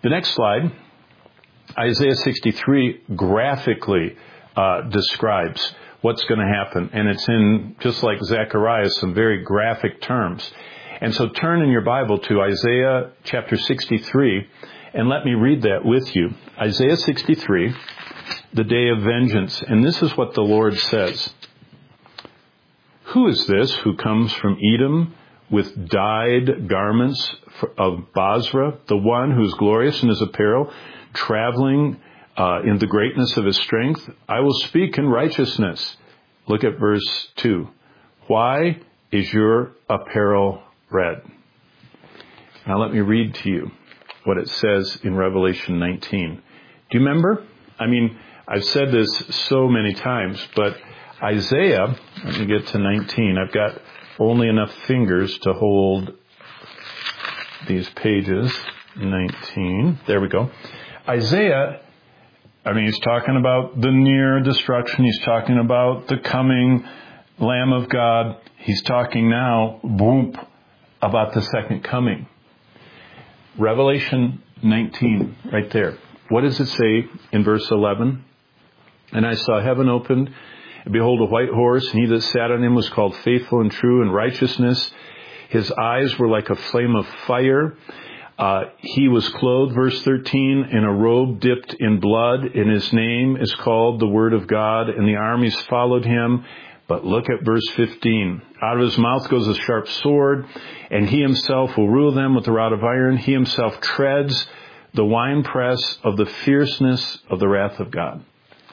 The next slide, Isaiah 63 graphically describes what's going to happen. And it's in, just like Zechariah, some very graphic terms. And so turn in your Bible to Isaiah chapter 63, and let me read that with you. Isaiah 63, the day of vengeance. And this is what the Lord says. Who is this who comes from Edom with dyed garments of Basra, the one who is glorious in his apparel, traveling in the greatness of his strength? I will speak in righteousness. Look at verse 2. Why is your apparel red? Now let me read to you what it says in Revelation 19. Do you remember? I mean, I've said this so many times, but Isaiah, let me get to 19. I've got only enough fingers to hold these pages. 19. There we go. Isaiah, he's talking about the near destruction. He's talking about the coming Lamb of God. He's talking now, boom, about the second coming. Revelation 19, right there. What does it say in verse 11? And I saw heaven opened, and behold, a white horse, and he that sat on him was called Faithful and True in righteousness. His eyes were like a flame of fire. He was clothed, verse 13, in a robe dipped in blood, and his name is called the Word of God, and the armies followed him. But look at verse 15. Out of his mouth goes a sharp sword, and he himself will rule them with a rod of iron. He himself treads the winepress of the fierceness of the wrath of God.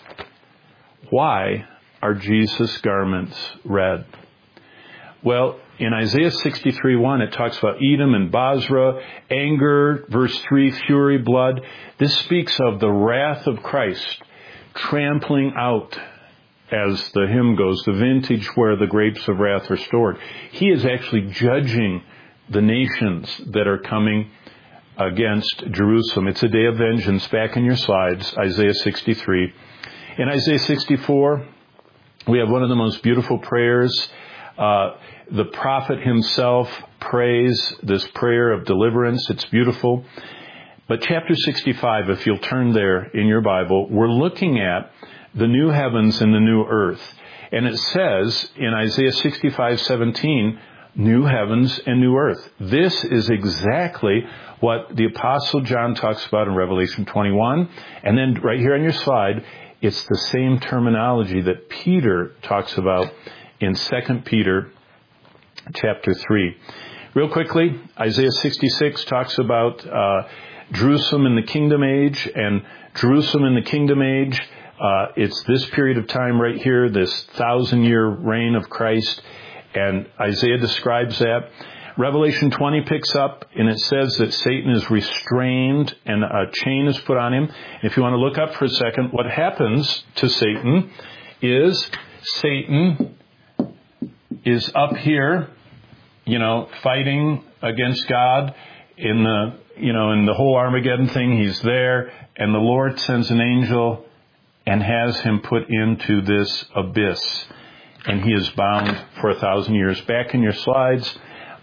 Why are Jesus' garments red? Well, in Isaiah 63:1, it talks about Edom and Basra, anger, verse 3, fury, blood. This speaks of the wrath of Christ trampling out, as the hymn goes, the vintage where the grapes of wrath are stored. He is actually judging the nations that are coming against Jerusalem. It's a day of vengeance. Back in your slides, Isaiah 63. In Isaiah 64, we have one of the most beautiful prayers. The prophet himself prays this prayer of deliverance. It's beautiful. But chapter 65, if you'll turn there in your Bible, we're looking at the new heavens and the new earth. And it says in Isaiah 65:17, new heavens and new earth. This is exactly what the Apostle John talks about in Revelation 21. And then right here on your slide, it's the same terminology that Peter talks about in 2 Peter chapter 3. Real quickly, Isaiah 66 talks about Jerusalem in the kingdom age, and Jerusalem in the kingdom age, it's this period of time right here, this 1,000-year reign of Christ, and Isaiah describes that. Revelation 20 picks up, and it says that Satan is restrained and a chain is put on him. If you want to look up for a second, what happens to Satan is Satan is up here, fighting against God in the whole Armageddon thing. He's there, and the Lord sends an angel and has him put into this abyss, and he is bound for 1,000 years. Back in your slides,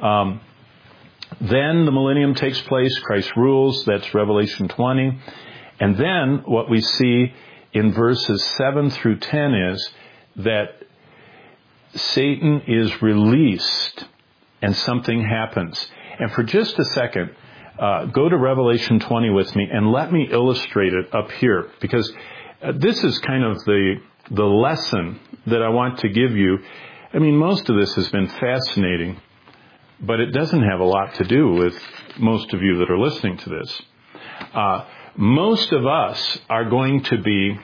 then the millennium takes place. Christ rules. That's Revelation 20. And then what we see in verses 7 through 10 is that Satan is released and something happens. And for just a second, go to Revelation 20 with me and let me illustrate it up here, because this is kind of the lesson that I want to give you. Most of this has been fascinating, but it doesn't have a lot to do with most of you that are listening to this. Most of us are going to be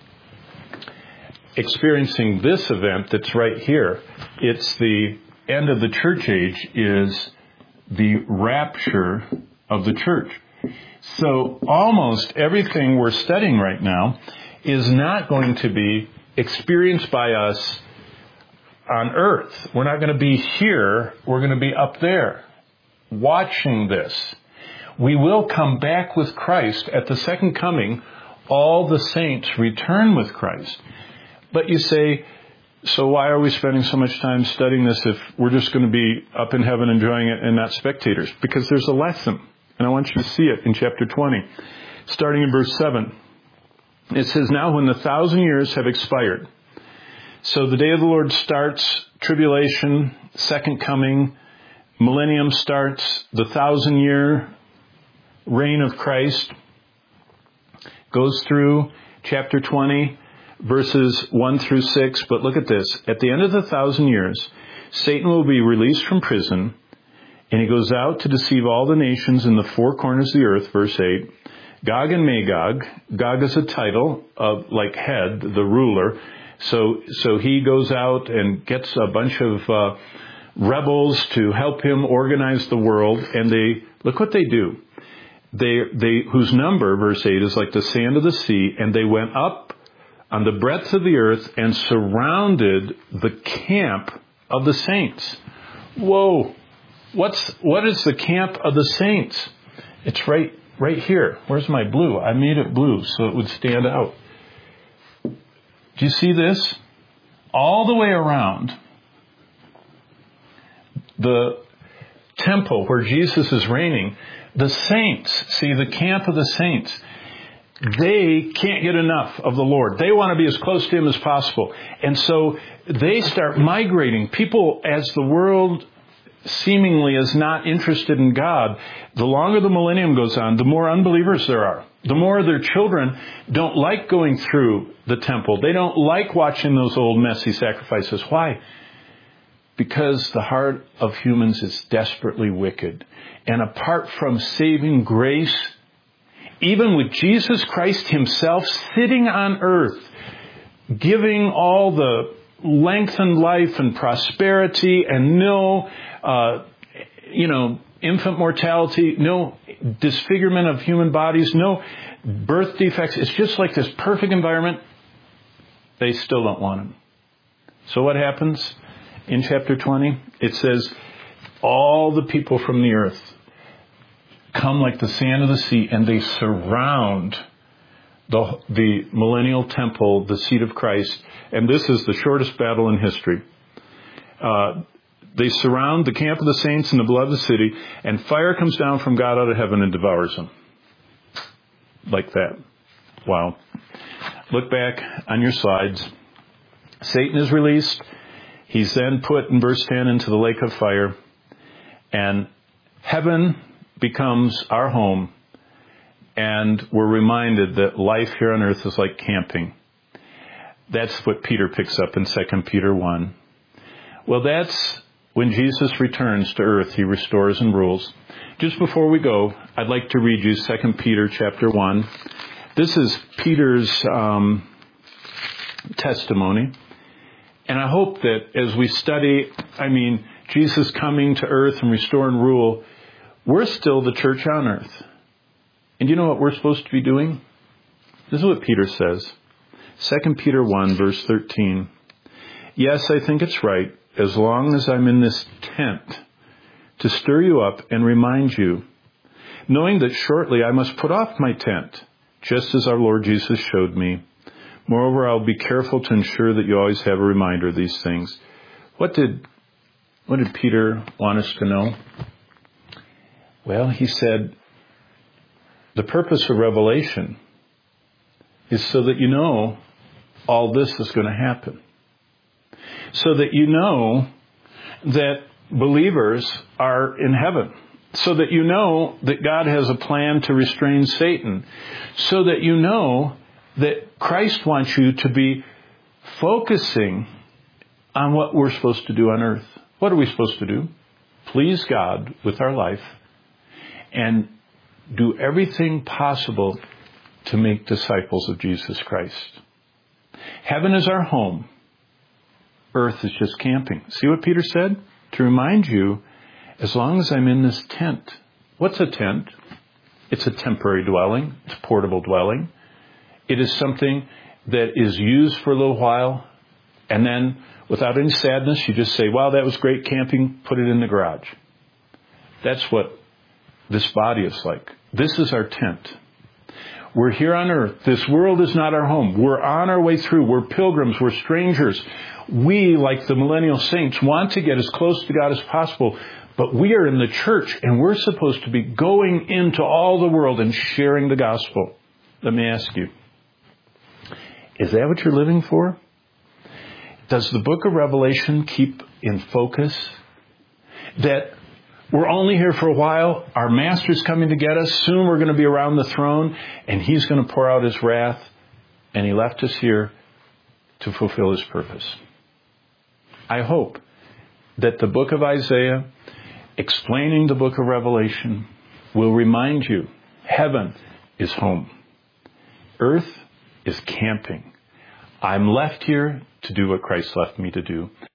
experiencing this event that's right here. It's the end of the church age, is the rapture of the church. So almost everything we're studying right now is not going to be experienced by us on earth. We're not going to be here. We're going to be up there watching this. We will come back with Christ at the second coming. All the saints return with Christ. But you say, so why are we spending so much time studying this if we're just going to be up in heaven enjoying it and not spectators? Because there's a lesson. And I want you to see it in chapter 20, starting in verse 7. It says, "Now when the 1,000 years have expired," so the day of the Lord starts, tribulation, second coming, millennium starts, the 1,000-year reign of Christ goes through chapter 20, verses 1 through 6. But look at this. At the end of the 1,000 years, Satan will be released from prison, and he goes out to deceive all the nations in the four corners of the earth, verse 8. Gog and Magog. Gog is a title of, like, head, the ruler. So he goes out and gets a bunch of rebels to help him organize the world. And look what they do. They whose number, verse 8, is like the sand of the sea, and they went up on the breadth of the earth and surrounded the camp of the saints. Whoa! What is the camp of the saints? It's right here. Where's my blue? I made it blue so it would stand out. Do you see this? All the way around the temple where Jesus is reigning, the saints, see, the camp of the saints, they can't get enough of the Lord. They want to be as close to Him as possible. And so they start migrating. People, as the world seemingly is not interested in God, the longer the millennium goes on, the more unbelievers there are. The more their children don't like going through the temple. They don't like watching those old messy sacrifices. Why? Because the heart of humans is desperately wicked. And apart from saving grace, even with Jesus Christ Himself sitting on earth, giving all the lengthened life and prosperity and no, infant mortality, no disfigurement of human bodies, no birth defects. It's just like this perfect environment. They still don't want Him. So what happens in chapter 20? It says, all the people from the earth come like the sand of the sea, and they surround the millennial temple, the seat of Christ. And this is the shortest battle in history. They surround the camp of the saints in the blood of the city, and fire comes down from God out of heaven and devours them. Like that. Wow. Look back on your slides. Satan is released. He's then put in verse 10 into the lake of fire. And heaven becomes our home. And we're reminded that life here on earth is like camping. That's what Peter picks up in 2 Peter 1. Well, that's when Jesus returns to earth. He restores and rules. Just before we go, I'd like to read you 2 Peter chapter 1. This is Peter's testimony. And I hope that as we study, Jesus coming to earth and restore and rule, we're still the church on earth. And you know what we're supposed to be doing? This is what Peter says. 2 Peter 1, verse 13. Yes, I think it's right, as long as I'm in this tent, to stir you up and remind you, knowing that shortly I must put off my tent, just as our Lord Jesus showed me. Moreover, I'll be careful to ensure that you always have a reminder of these things. What did Peter want us to know? Well, he said, the purpose of Revelation is so that you know all this is going to happen. So that you know that believers are in heaven. So that you know that God has a plan to restrain Satan. So that you know that Christ wants you to be focusing on what we're supposed to do on earth. What are we supposed to do? Please God with our life and do everything possible to make disciples of Jesus Christ. Heaven is our home. Earth is just camping. See what Peter said? To remind you, as long as I'm in this tent. What's a tent? It's a temporary dwelling. It's a portable dwelling. It is something that is used for a little while, and then without any sadness, you just say, wow, that was great camping, put it in the garage. That's what this body is like. This is our tent. We're here on earth. This world is not our home. We're on our way through. We're pilgrims. We're strangers. We, like the millennial saints, want to get as close to God as possible, But we are in the church, and we're supposed to be going into all the world and sharing the gospel. Let me ask you, is that what you're living for? Does the book of Revelation keep in focus that we're only here for a while, our master's coming to get us, soon we're going to be around the throne, and he's going to pour out his wrath, and he left us here to fulfill his purpose? I hope that the book of Isaiah, explaining the book of Revelation, will remind you heaven is home. Earth is camping. I'm left here to do what Christ left me to do.